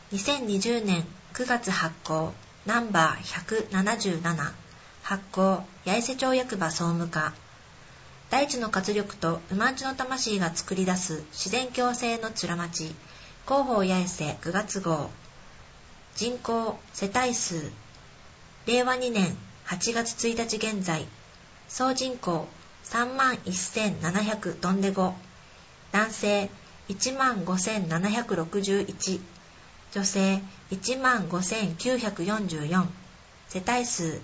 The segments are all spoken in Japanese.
2020年9月発行ナンバー177発行八重瀬町役場総務課。大地の活力と馬んちの魂が作り出す自然共生の面町広報八重瀬9月号。人口世帯数令和2年8月1日現在総人口31,700トンデ5、男性15,761、女性15,944、世帯数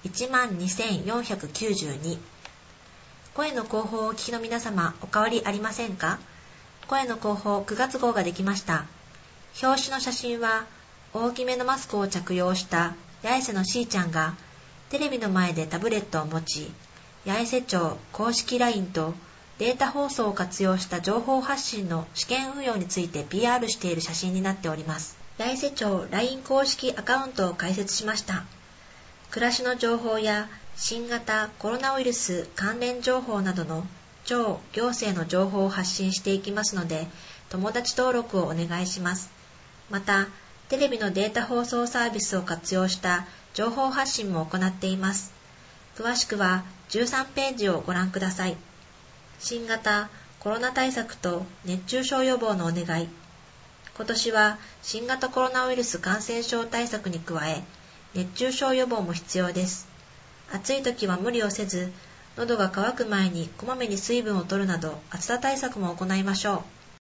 12,492。声の広報をお聞きの皆様、お変わりありませんか？声の広報9月号ができました。表紙の写真は大きめのマスクを着用した八重瀬のしーちゃんがテレビの前でタブレットを持ち、八重瀬町公式 LINE とデータ放送を活用した情報発信の試験運用について PR している写真になっております。八重瀬町 LINE 公式アカウントを開設しました。暮らしの情報や新型コロナウイルス関連情報などの町行政の情報を発信していきますので、友達登録をお願いします。また、テレビのデータ放送サービスを活用した情報発信も行っています。詳しくは13ページをご覧ください。新型コロナ対策と熱中症予防のお願い。今年は新型コロナウイルス感染症対策に加え、熱中症予防も必要です。暑い時は無理をせず、喉が渇く前にこまめに水分を取るなど暑さ対策も行いましょう。